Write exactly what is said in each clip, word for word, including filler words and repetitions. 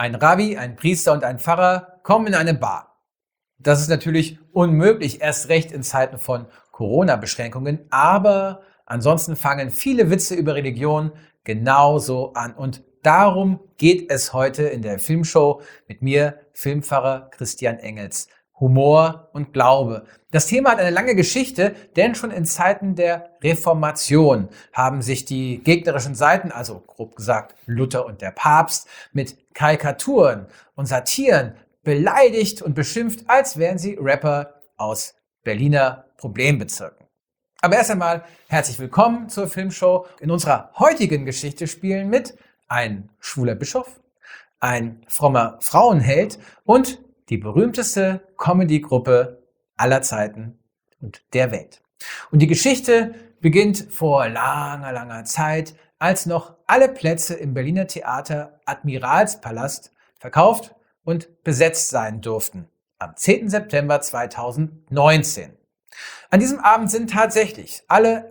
Ein Rabbi, ein Priester und ein Pfarrer kommen in eine Bar. Das ist natürlich unmöglich, erst recht in Zeiten von Corona-Beschränkungen, aber ansonsten fangen viele Witze über Religion genauso an. Und darum geht es heute in der Filmshow mit mir, Filmpfarrer Christian Engels. Humor und Glaube. Das Thema hat eine lange Geschichte, denn schon in Zeiten der Reformation haben sich die gegnerischen Seiten, also grob gesagt Luther und der Papst, mit Karikaturen und Satiren beleidigt und beschimpft, als wären sie Rapper aus Berliner Problembezirken. Aber erst einmal herzlich willkommen zur Filmshow. In unserer heutigen Geschichte spielen mit ein schwuler Bischof, ein frommer Frauenheld und die berühmteste Comedy-Gruppe aller Zeiten und der Welt. Und die Geschichte beginnt vor langer, langer Zeit, als noch alle Plätze im Berliner Theater Admiralspalast verkauft und besetzt sein durften. Am zehnten September zweitausendneunzehn. An diesem Abend sind tatsächlich alle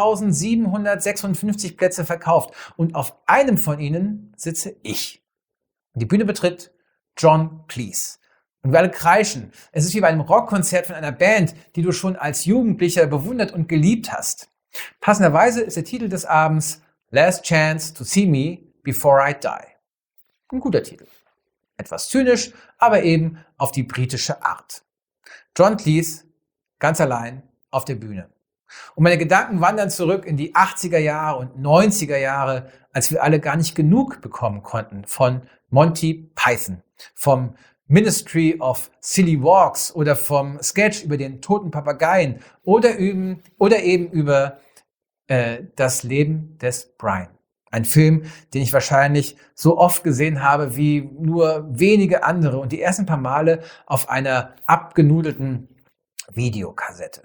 eintausendsiebenhundertsechsundfünfzig Plätze verkauft und auf einem von ihnen sitze ich. Die Bühne betritt John Cleese. Und wir alle kreischen. Es ist wie bei einem Rockkonzert von einer Band, die du schon als Jugendlicher bewundert und geliebt hast. Passenderweise ist der Titel des Abends Last Chance to See Me Before I Die. Ein guter Titel. Etwas zynisch, aber eben auf die britische Art. John Cleese, ganz allein auf der Bühne. Und meine Gedanken wandern zurück in die achtziger Jahre und neunziger Jahre, als wir alle gar nicht genug bekommen konnten von Monty Python, vom Ministry of Silly Walks oder vom Sketch über den toten Papageien oder, eben, oder eben über äh, das Leben des Brian. Ein Film, den ich wahrscheinlich so oft gesehen habe wie nur wenige andere und die ersten paar Male auf einer abgenudelten Videokassette.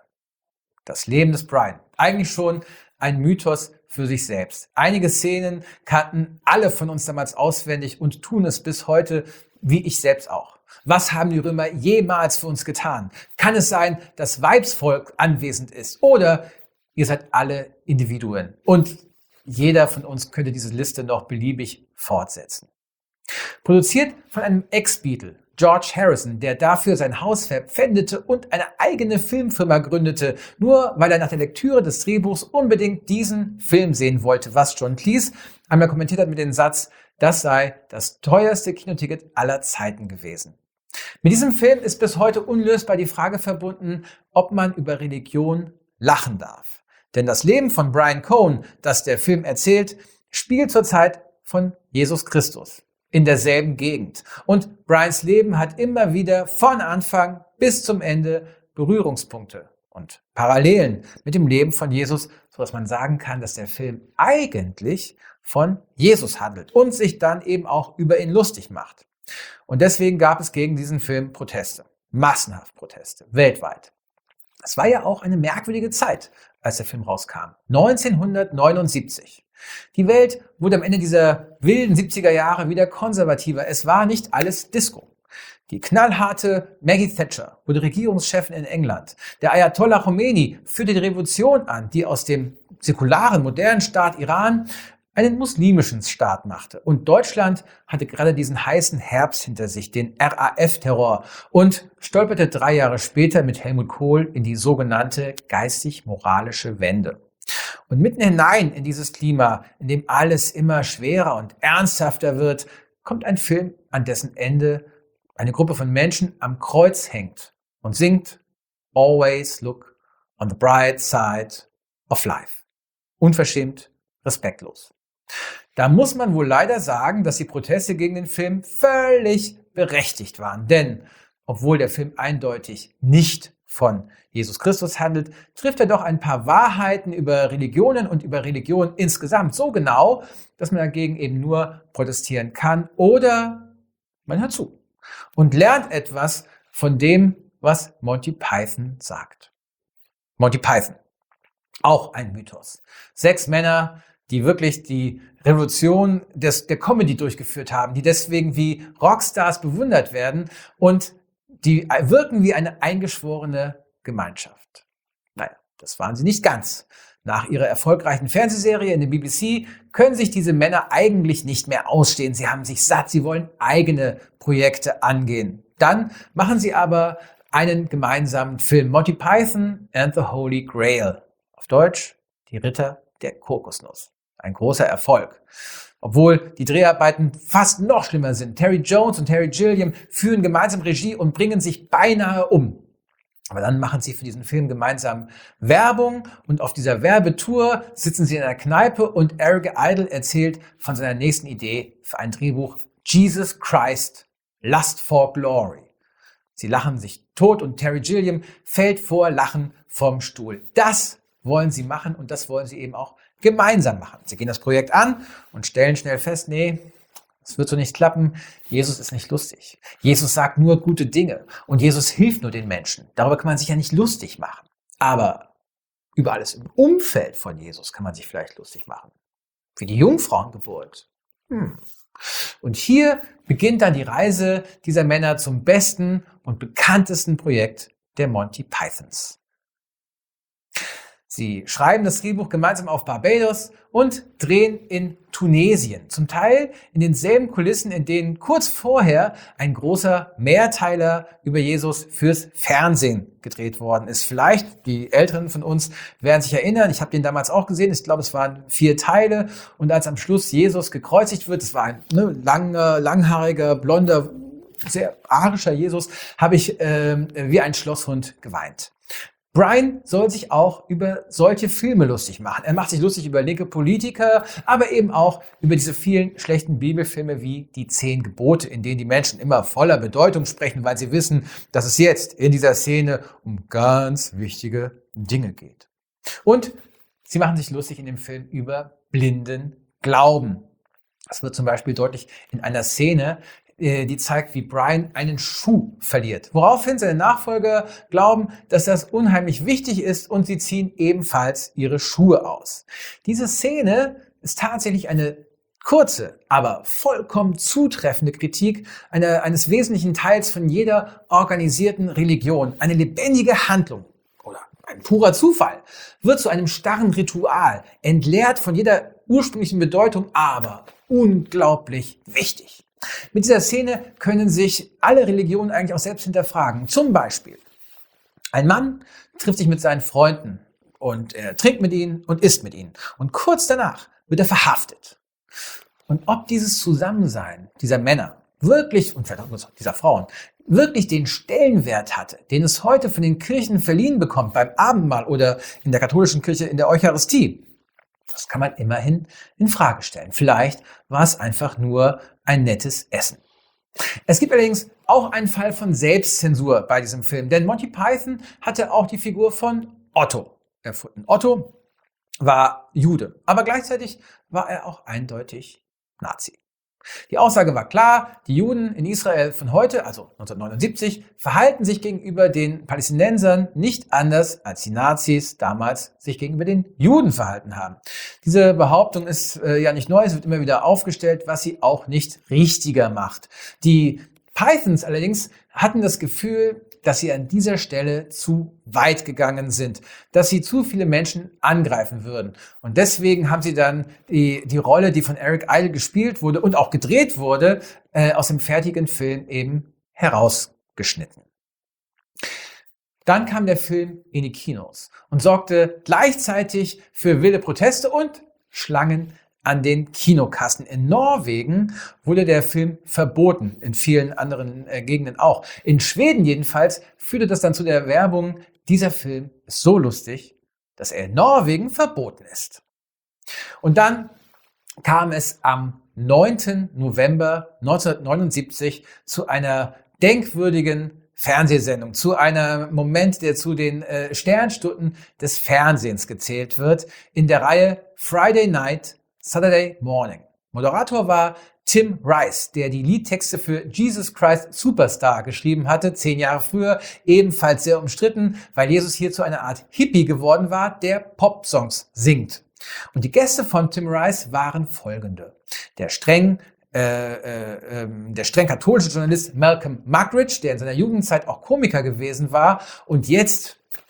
Das Leben des Brian. Eigentlich schon ein Mythos für sich selbst. Einige Szenen kannten alle von uns damals auswendig und tun es bis heute, wie ich selbst auch. Was haben die Römer jemals für uns getan? Kann es sein, dass Weibsvolk anwesend ist? Oder ihr seid alle Individuen? Und jeder von uns könnte diese Liste noch beliebig fortsetzen. Produziert von einem Ex-Beatle, George Harrison, der dafür sein Haus verpfändete und eine eigene Filmfirma gründete, nur weil er nach der Lektüre des Drehbuchs unbedingt diesen Film sehen wollte, was John Cleese einmal kommentiert hat mit dem Satz, das sei das teuerste Kinoticket aller Zeiten gewesen. Mit diesem Film ist bis heute unlösbar die Frage verbunden, ob man über Religion lachen darf. Denn das Leben von Brian Cohen, das der Film erzählt, spielt zur Zeit von Jesus Christus in derselben Gegend. Und Brians Leben hat immer wieder von Anfang bis zum Ende Berührungspunkte und Parallelen mit dem Leben von Jesus, sodass man sagen kann, dass der Film eigentlich von Jesus handelt und sich dann eben auch über ihn lustig macht. Und deswegen gab es gegen diesen Film Proteste, massenhaft Proteste, weltweit. Es war ja auch eine merkwürdige Zeit, als der Film rauskam. neunzehnhundertneunundsiebzig. Die Welt wurde am Ende dieser wilden siebziger Jahre wieder konservativer. Es war nicht alles Disco. Die knallharte Maggie Thatcher wurde Regierungschefin in England. Der Ayatollah Khomeini führte die Revolution an, die aus dem säkularen, modernen Staat Iran einen muslimischen Staat machte. Und Deutschland hatte gerade diesen heißen Herbst hinter sich, den R A F-Terror, und stolperte drei Jahre später mit Helmut Kohl in die sogenannte geistig-moralische Wende. Und mitten hinein in dieses Klima, in dem alles immer schwerer und ernsthafter wird, kommt ein Film, an dessen Ende eine Gruppe von Menschen am Kreuz hängt und singt Always look on the bright side of life. Unverschämt, respektlos. Da muss man wohl leider sagen, dass die Proteste gegen den Film völlig berechtigt waren. Denn obwohl der Film eindeutig nicht von Jesus Christus handelt, trifft er doch ein paar Wahrheiten über Religionen und über Religion insgesamt so genau, dass man dagegen eben nur protestieren kann oder man hört zu und lernt etwas von dem, was Monty Python sagt. Monty Python, auch ein Mythos. Sechs Männer, die wirklich die Revolution des, der Comedy durchgeführt haben, die deswegen wie Rockstars bewundert werden und die wirken wie eine eingeschworene Gemeinschaft. Naja, das waren sie nicht ganz. Nach ihrer erfolgreichen Fernsehserie in der B B C können sich diese Männer eigentlich nicht mehr ausstehen. Sie haben sich satt, sie wollen eigene Projekte angehen. Dann machen sie aber einen gemeinsamen Film, Monty Python and the Holy Grail. Auf Deutsch, die Ritter der Kokosnuss. Ein großer Erfolg. Obwohl die Dreharbeiten fast noch schlimmer sind. Terry Jones und Terry Gilliam führen gemeinsam Regie und bringen sich beinahe um. Aber dann machen sie für diesen Film gemeinsam Werbung und auf dieser Werbetour sitzen sie in einer Kneipe und Eric Idle erzählt von seiner nächsten Idee für ein Drehbuch Jesus Christ, Lust for Glory. Sie lachen sich tot und Terry Gilliam fällt vor Lachen vom Stuhl. Das wollen sie machen und das wollen sie eben auch gemeinsam machen. Sie gehen das Projekt an und stellen schnell fest, nee, es wird so nicht klappen. Jesus ist nicht lustig. Jesus sagt nur gute Dinge und Jesus hilft nur den Menschen. Darüber kann man sich ja nicht lustig machen. Aber über alles im Umfeld von Jesus kann man sich vielleicht lustig machen. Wie die Jungfrauengeburt. Hm. Und hier beginnt dann die Reise dieser Männer zum besten und bekanntesten Projekt der Monty Pythons. Sie schreiben das Drehbuch gemeinsam auf Barbados und drehen in Tunesien. Zum Teil in denselben Kulissen, in denen kurz vorher ein großer Mehrteiler über Jesus fürs Fernsehen gedreht worden ist. Vielleicht, die Älteren von uns werden sich erinnern, ich habe den damals auch gesehen, ich glaube, es waren vier Teile. Und als am Schluss Jesus gekreuzigt wird, es war ein ne, langer, langhaariger, blonder, sehr arischer Jesus, habe ich äh, wie ein Schlosshund geweint. Brian soll sich auch über solche Filme lustig machen. Er macht sich lustig über linke Politiker, aber eben auch über diese vielen schlechten Bibelfilme wie die Zehn Gebote, in denen die Menschen immer voller Bedeutung sprechen, weil sie wissen, dass es jetzt in dieser Szene um ganz wichtige Dinge geht. Und sie machen sich lustig in dem Film über blinden Glauben. Das wird zum Beispiel deutlich in einer Szene, die zeigt, wie Brian einen Schuh verliert. Woraufhin seine Nachfolger glauben, dass das unheimlich wichtig ist und sie ziehen ebenfalls ihre Schuhe aus. Diese Szene ist tatsächlich eine kurze, aber vollkommen zutreffende Kritik einer, eines wesentlichen Teils von jeder organisierten Religion. Eine lebendige Handlung oder ein purer Zufall wird zu einem starren Ritual, entleert von jeder ursprünglichen Bedeutung, aber unglaublich wichtig. Mit dieser Szene können sich alle Religionen eigentlich auch selbst hinterfragen. Zum Beispiel, ein Mann trifft sich mit seinen Freunden und er trinkt mit ihnen und isst mit ihnen. Und kurz danach wird er verhaftet. Und ob dieses Zusammensein dieser Männer wirklich, und vielleicht auch dieser Frauen, wirklich den Stellenwert hatte, den es heute von den Kirchen verliehen bekommt, beim Abendmahl oder in der katholischen Kirche in der Eucharistie, das kann man immerhin in Frage stellen. Vielleicht war es einfach nur ein nettes Essen. Es gibt allerdings auch einen Fall von Selbstzensur bei diesem Film, denn Monty Python hatte auch die Figur von Otto erfunden. Otto war Jude, aber gleichzeitig war er auch eindeutig Nazi. Die Aussage war klar, die Juden in Israel von heute, also neunzehnhundertneunundsiebzig, verhalten sich gegenüber den Palästinensern nicht anders, als die Nazis damals sich gegenüber den Juden verhalten haben. Diese Behauptung ist äh, ja nicht neu, es wird immer wieder aufgestellt, was sie auch nicht richtiger macht. Die Pythons allerdings hatten das Gefühl, dass sie an dieser Stelle zu weit gegangen sind, dass sie zu viele Menschen angreifen würden. Und deswegen haben sie dann die, die Rolle, die von Eric Idle gespielt wurde und auch gedreht wurde, äh, aus dem fertigen Film eben herausgeschnitten. Dann kam der Film in die Kinos und sorgte gleichzeitig für wilde Proteste und Schlangen an den Kinokassen. In Norwegen wurde der Film verboten, in vielen anderen äh, Gegenden auch. In Schweden jedenfalls führte das dann zu der Werbung, dieser Film ist so lustig, dass er in Norwegen verboten ist. Und dann kam es am neunten November neunzehnhundertneunundsiebzig zu einer denkwürdigen Fernsehsendung, zu einem Moment, der zu den äh, Sternstunden des Fernsehens gezählt wird, in der Reihe Friday Night, Saturday Morning. Moderator war Tim Rice, der die Liedtexte für Jesus Christ Superstar geschrieben hatte, zehn Jahre früher, ebenfalls sehr umstritten, weil Jesus hier zu einer Art Hippie geworden war, der Popsongs singt. Und die Gäste von Tim Rice waren folgende. Der streng Äh, äh, der streng katholische Journalist Malcolm Muggeridge, der in seiner Jugendzeit auch Komiker gewesen war und jetzt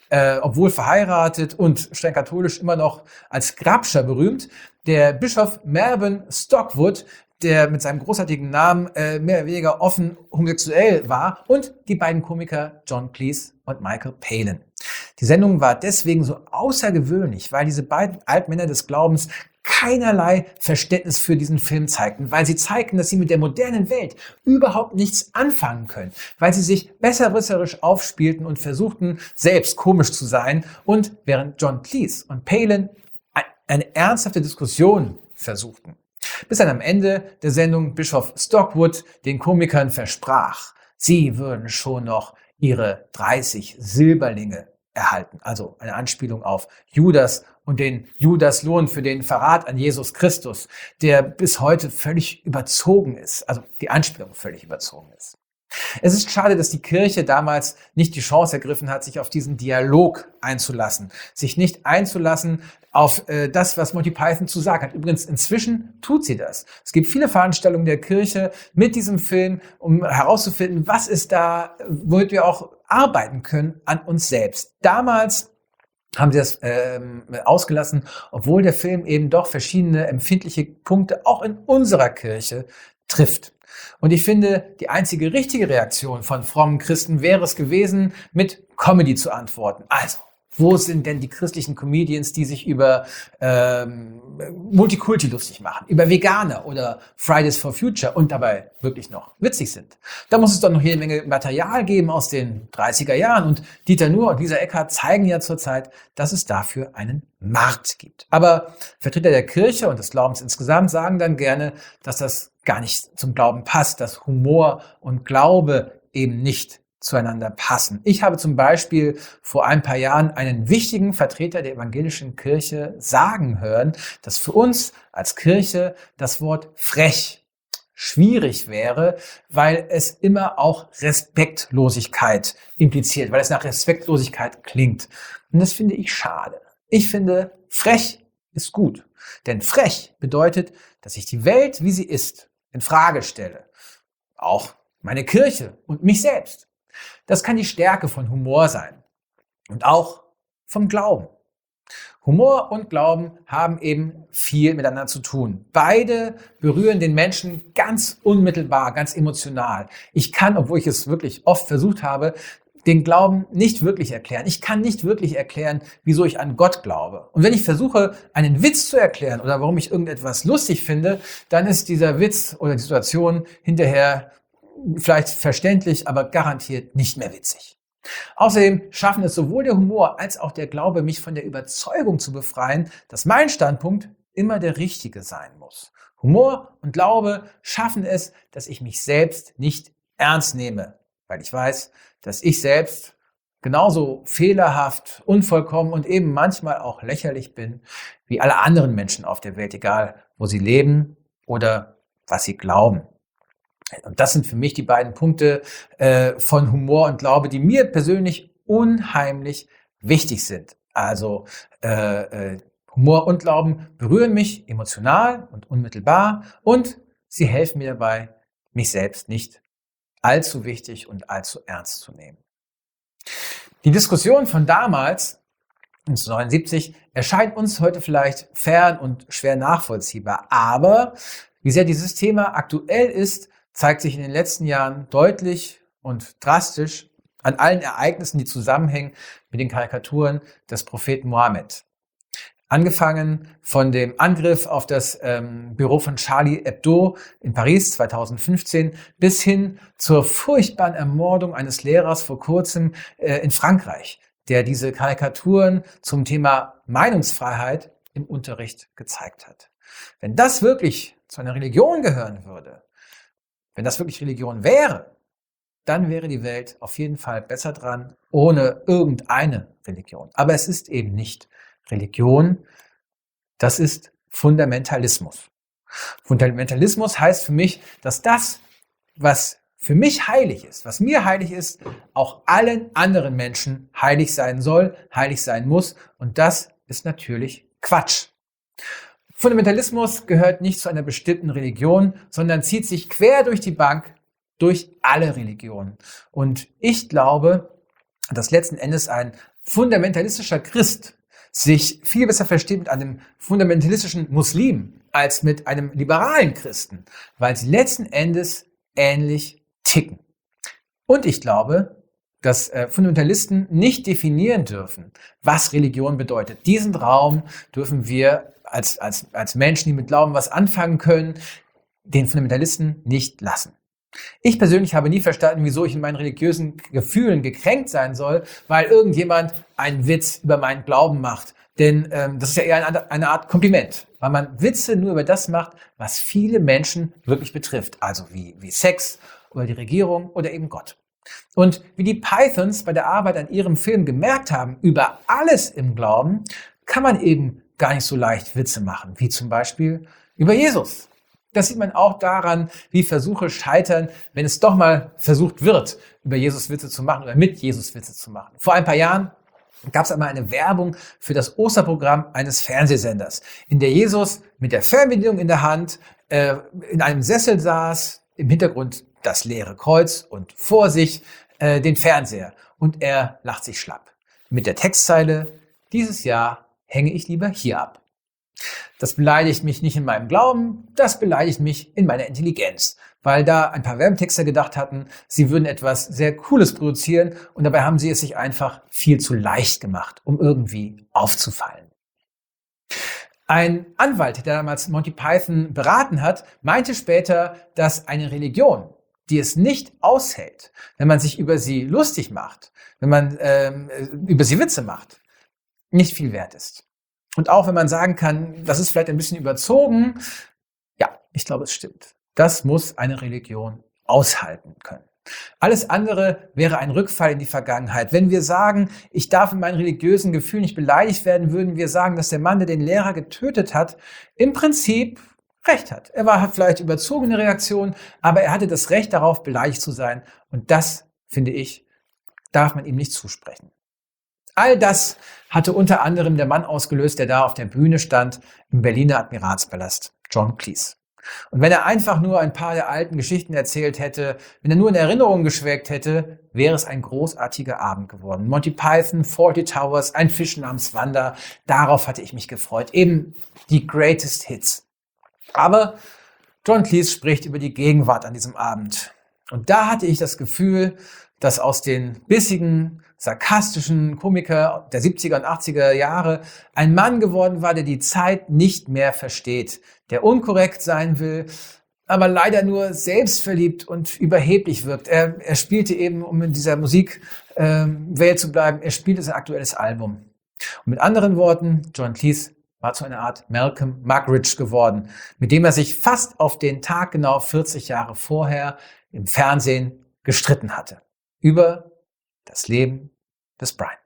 äh, obwohl verheiratet und streng katholisch immer noch als Grabscher berühmt. Der Bischof Mervyn Stockwood, der mit seinem großartigen Namen äh, mehr oder weniger offen homosexuell war, und die beiden Komiker John Cleese und Michael Palin. Die Sendung war deswegen so außergewöhnlich, weil diese beiden Altmänner des Glaubens keinerlei Verständnis für diesen Film zeigten, weil sie zeigten, dass sie mit der modernen Welt überhaupt nichts anfangen können, weil sie sich besserwisserisch aufspielten und versuchten, selbst komisch zu sein, und während John Cleese und Palin eine ernsthafte Diskussion versuchten. Bis dann am Ende der Sendung Bischof Stockwood den Komikern versprach, sie würden schon noch ihre dreißig Silberlinge erhalten. Also eine Anspielung auf Judas und den Judaslohn für den Verrat an Jesus Christus, der bis heute völlig überzogen ist. Also die Anspielung völlig überzogen ist. Es ist schade, dass die Kirche damals nicht die Chance ergriffen hat, sich auf diesen Dialog einzulassen, sich nicht einzulassen auf äh, das, was Monty Python zu sagen hat. Übrigens, inzwischen tut sie das. Es gibt viele Veranstaltungen der Kirche mit diesem Film, um herauszufinden, was ist da, womit wir auch arbeiten können an uns selbst. Damals haben sie das ähm, ausgelassen, obwohl der Film eben doch verschiedene empfindliche Punkte auch in unserer Kirche trifft. Und ich finde, die einzige richtige Reaktion von frommen Christen wäre es gewesen, mit Comedy zu antworten. Also, wo sind denn die christlichen Comedians, die sich über ähm, Multikulti lustig machen, über Veganer oder Fridays for Future und dabei wirklich noch witzig sind? Da muss es doch noch jede Menge Material geben aus den dreißiger Jahren. Und Dieter Nuhr und Lisa Eckhardt zeigen ja zurzeit, dass es dafür einen Markt gibt. Aber Vertreter der Kirche und des Glaubens insgesamt sagen dann gerne, dass das gar nicht zum Glauben passt, dass Humor und Glaube eben nicht zueinander passen. Ich habe zum Beispiel vor ein paar Jahren einen wichtigen Vertreter der evangelischen Kirche sagen hören, dass für uns als Kirche das Wort frech schwierig wäre, weil es immer auch Respektlosigkeit impliziert, weil es nach Respektlosigkeit klingt. Und das finde ich schade. Ich finde, frech ist gut. Denn frech bedeutet, dass ich die Welt, wie sie ist, in Frage stelle. Auch meine Kirche und mich selbst. Das kann die Stärke von Humor sein. Und auch vom Glauben. Humor und Glauben haben eben viel miteinander zu tun. Beide berühren den Menschen ganz unmittelbar, ganz emotional. Ich kann, obwohl ich es wirklich oft versucht habe, den Glauben nicht wirklich erklären. Ich kann nicht wirklich erklären, wieso ich an Gott glaube. Und wenn ich versuche, einen Witz zu erklären oder warum ich irgendetwas lustig finde, dann ist dieser Witz oder die Situation hinterher vielleicht verständlich, aber garantiert nicht mehr witzig. Außerdem schaffen es sowohl der Humor als auch der Glaube, mich von der Überzeugung zu befreien, dass mein Standpunkt immer der richtige sein muss. Humor und Glaube schaffen es, dass ich mich selbst nicht ernst nehme, weil ich weiß, dass ich selbst genauso fehlerhaft, unvollkommen und eben manchmal auch lächerlich bin, wie alle anderen Menschen auf der Welt, egal wo sie leben oder was sie glauben. Und das sind für mich die beiden Punkte äh, von Humor und Glaube, die mir persönlich unheimlich wichtig sind. Also äh, äh, Humor und Glauben berühren mich emotional und unmittelbar und sie helfen mir dabei, mich selbst nicht allzu wichtig und allzu ernst zu nehmen. Die Diskussion von damals, neunzehnhundertneunundsiebzig, erscheint uns heute vielleicht fern und schwer nachvollziehbar. Aber wie sehr dieses Thema aktuell ist, zeigt sich in den letzten Jahren deutlich und drastisch an allen Ereignissen, die zusammenhängen mit den Karikaturen des Propheten Mohammed. Angefangen von dem Angriff auf das ähm, Büro von Charlie Hebdo in Paris zweitausendfünfzehn bis hin zur furchtbaren Ermordung eines Lehrers vor kurzem äh, in Frankreich, der diese Karikaturen zum Thema Meinungsfreiheit im Unterricht gezeigt hat. Wenn das wirklich zu einer Religion gehören würde, wenn das wirklich Religion wäre, dann wäre die Welt auf jeden Fall besser dran, ohne irgendeine Religion. Aber es ist eben nicht Religion, das ist Fundamentalismus. Fundamentalismus heißt für mich, dass das, was für mich heilig ist, was mir heilig ist, auch allen anderen Menschen heilig sein soll, heilig sein muss. Und das ist natürlich Quatsch. Fundamentalismus gehört nicht zu einer bestimmten Religion, sondern zieht sich quer durch die Bank durch alle Religionen. Und ich glaube, dass letzten Endes ein fundamentalistischer Christ sich viel besser versteht mit einem fundamentalistischen Muslim als mit einem liberalen Christen, weil sie letzten Endes ähnlich ticken. Und ich glaube, dass äh, Fundamentalisten nicht definieren dürfen, was Religion bedeutet. Diesen Raum dürfen wir als, als, als Menschen, die mit Glauben was anfangen können, den Fundamentalisten nicht lassen. Ich persönlich habe nie verstanden, wieso ich in meinen religiösen Gefühlen gekränkt sein soll, weil irgendjemand einen Witz über meinen Glauben macht. Denn ähm, das ist ja eher eine, eine Art Kompliment, weil man Witze nur über das macht, was viele Menschen wirklich betrifft. Also wie, wie Sex oder die Regierung oder eben Gott. Und wie die Pythons bei der Arbeit an ihrem Film gemerkt haben, über alles im Glauben kann man eben gar nicht so leicht Witze machen, wie zum Beispiel über Jesus. Das sieht man auch daran, wie Versuche scheitern, wenn es doch mal versucht wird, über Jesus Witze zu machen oder mit Jesus Witze zu machen. Vor ein paar Jahren gab es einmal eine Werbung für das Osterprogramm eines Fernsehsenders, in der Jesus mit der Fernbedienung in der Hand äh, in einem Sessel saß, im Hintergrund das leere Kreuz und vor sich äh, den Fernseher. Und er lacht sich schlapp. Mit der Textzeile: Dieses Jahr hänge ich lieber hier ab. Das beleidigt mich nicht in meinem Glauben, das beleidigt mich in meiner Intelligenz, weil da ein paar Werbetexter gedacht hatten, sie würden etwas sehr Cooles produzieren und dabei haben sie es sich einfach viel zu leicht gemacht, um irgendwie aufzufallen. Ein Anwalt, der damals Monty Python beraten hat, meinte später, dass eine Religion, die es nicht aushält, wenn man sich über sie lustig macht, wenn man ähm, über sie Witze macht, nicht viel wert ist. Und auch wenn man sagen kann, das ist vielleicht ein bisschen überzogen, ja, ich glaube, es stimmt. Das muss eine Religion aushalten können. Alles andere wäre ein Rückfall in die Vergangenheit. Wenn wir sagen, ich darf in meinen religiösen Gefühlen nicht beleidigt werden, würden wir sagen, dass der Mann, der den Lehrer getötet hat, im Prinzip Recht hat. Er war hat vielleicht überzogene Reaktion, aber er hatte das Recht darauf, beleidigt zu sein. Und das, finde ich, darf man ihm nicht zusprechen. All das hatte unter anderem der Mann ausgelöst, der da auf der Bühne stand im Berliner Admiralspalast, John Cleese. Und wenn er einfach nur ein paar der alten Geschichten erzählt hätte, wenn er nur in Erinnerungen geschwelgt hätte, wäre es ein großartiger Abend geworden. Monty Python, Fawlty Towers, ein Fisch namens Wanda, darauf hatte ich mich gefreut. Eben die Greatest Hits. Aber John Cleese spricht über die Gegenwart an diesem Abend. Und da hatte ich das Gefühl, dass aus den bissigen, sarkastischen Komiker der siebziger und achtziger Jahre ein Mann geworden war, der die Zeit nicht mehr versteht, der unkorrekt sein will, aber leider nur selbstverliebt und überheblich wirkt. Er, er spielte eben, um in dieser Musikwelt äh, zu bleiben, er spielte sein aktuelles Album. Und mit anderen Worten, John Cleese war zu einer Art Malcolm Muggeridge geworden, mit dem er sich fast auf den Tag genau vierzig Jahre vorher im Fernsehen gestritten hatte. Über das Leben des Brian.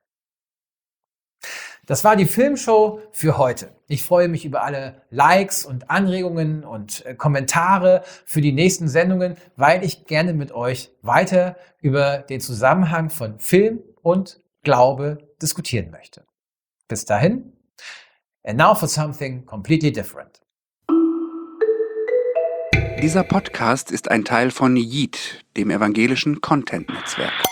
Das war die Filmshow für heute. Ich freue mich über alle Likes und Anregungen und äh, Kommentare für die nächsten Sendungen, weil ich gerne mit euch weiter über den Zusammenhang von Film und Glaube diskutieren möchte. Bis dahin, and now for something completely different. Dieser Podcast ist ein Teil von Yeet, dem evangelischen Content-Netzwerk.